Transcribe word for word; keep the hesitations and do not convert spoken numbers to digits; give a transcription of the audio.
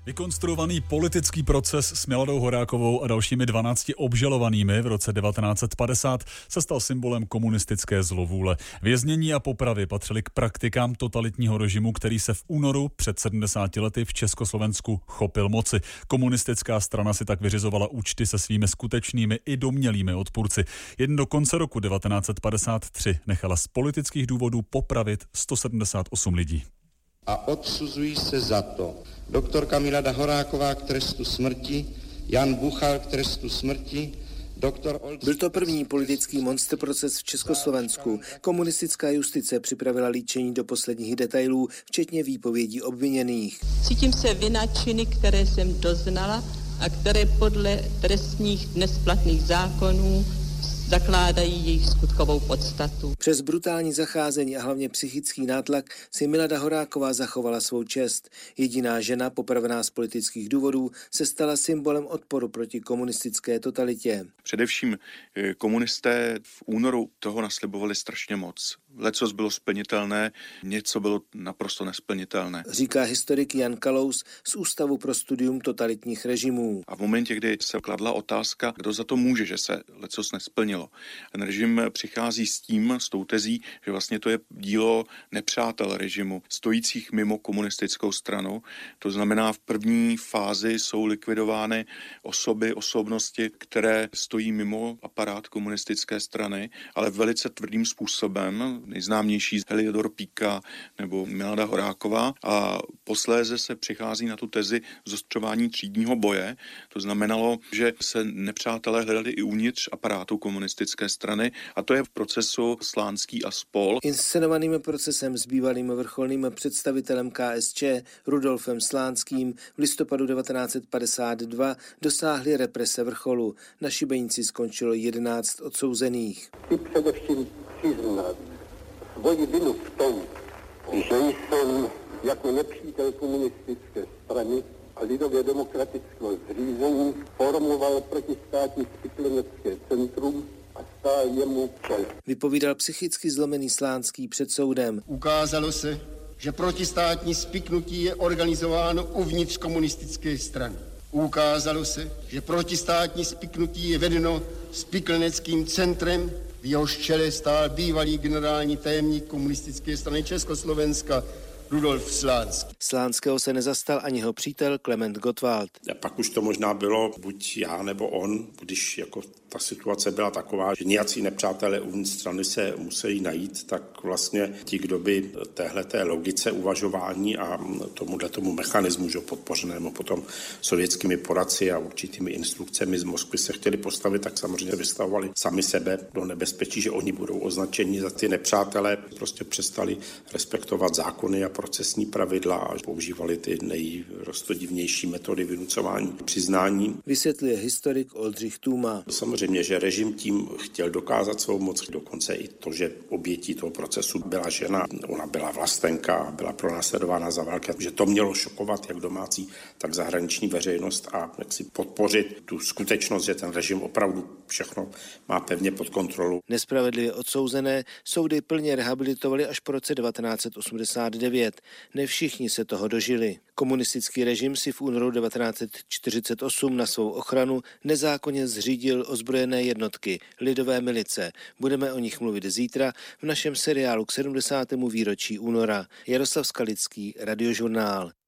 Vykonstruovaný politický proces s Miladou Horákovou a dalšími dvanácti obžalovanými v roce devatenáct set padesát se stal symbolem komunistické zlovůle. Věznění a popravy patřily k praktikám totalitního režimu, který se v únoru před sedmdesáti lety v Československu chopil moci. Komunistická strana si tak vyřizovala účty se svými skutečnými i domnělými odpůrci. Jen do konce roku devatenáct set padesát tři nechala z politických důvodů popravit sto sedmdesát osm lidí. A odsuzují se za to doktorka Milada Horáková k trestu smrti, Jan Buchal k trestu smrti, doktor Oldřich... Byl to první politický monster proces v Československu. Komunistická justice připravila líčení do posledních detailů, včetně výpovědí obviněných. Cítím se vina činy, které jsem doznala a které podle trestních dnes platných zákonů zakládají jejich skutkovou podstatu. Přes brutální zacházení a hlavně psychický nátlak si Milada Horáková zachovala svou čest. Jediná žena, popravená z politických důvodů, se stala symbolem odporu proti komunistické totalitě. Především komunisté v únoru toho naslibovali strašně moc. Lecos bylo splnitelné, něco bylo naprosto nesplnitelné. Říká historik Jan Kalous z Ústavu pro studium totalitních režimů. A v momentě, kdy se kladla otázka, kdo za to může, že se lecos nesplnilo, ten režim přichází s tím, s tou tezí, že vlastně to je dílo nepřátel režimu, stojících mimo komunistickou stranu. To znamená, v první fázi jsou likvidovány osoby, osobnosti, které stojí mimo aparát komunistické strany, ale velice tvrdým způsobem. Nejznámější Heliodor Píka nebo Milada Horáková, a posléze se přichází na tu tezi zostřování třídního boje. To znamenalo, že se nepřátelé hledali i uvnitř aparátu komunistické strany, a to je v procesu Slánský a spol. Inscenovaným procesem s bývalým vrcholným představitelem K S Č Rudolfem Slánským v listopadu devatenáct set padesát dva dosáhly represe vrcholu. Na šibenici skončilo jedenáct odsouzených. Ty především přiznat svoji vinu v tom, že jsem jako nepřítel komunistické strany a lidově demokratického zřízení formoval protistátní spiklenecké centrum a stál jemu čel. Vypovídal psychicky zlomený Slánský před soudem. Ukázalo se, že protistátní spiknutí je organizováno uvnitř komunistické strany. Ukázalo se, že protistátní spiknutí je vedeno spikleneckým centrem, v jehož čele stál bývalý generální tajemník komunistické strany Československa Rudolf Slánský. Slánského se nezastal ani jeho přítel Klement Gottwald. A pak už to možná bylo buď já nebo on, když jako ta situace byla taková, že nějací nepřátelé uvnitř strany se museli najít, tak vlastně ti, kdo by téhleté logice uvažování a tomuhle tomu mechanismu, že podpořenému potom sovětskými poradci a určitými instrukcemi z Moskvy se chtěli postavit, tak samozřejmě vystavovali sami sebe do nebezpečí, že oni budou označeni za ty nepřátelé, prostě přestali respektovat zákony a procesní pravidla a používali ty nejrostodivnější metody vynucování přiznání. Vysvětluje historik Oldřich Tůma. Samozřejmě, že režim tím chtěl dokázat svou moc, dokonce i to, že obětí toho procesu byla žena, ona byla vlastenka a byla pronásledována za války, že to mělo šokovat jak domácí, tak zahraniční veřejnost a jak si podpořit tu skutečnost, že ten režim opravdu všechno má pevně pod kontrolou. Nespravedlivě odsouzené soudy plně rehabilitovali až po roce devatenáct set osmdesát devět. Ne všichni se toho dožili. Komunistický režim si v únoru devatenáct set čtyřicet osm na svou ochranu nezákonně zřídil ozbrojené jednotky, lidové milice. Budeme o nich mluvit zítra v našem seriálu k sedmdesátému výročí února. Jaroslav Skalický, Radiožurnál.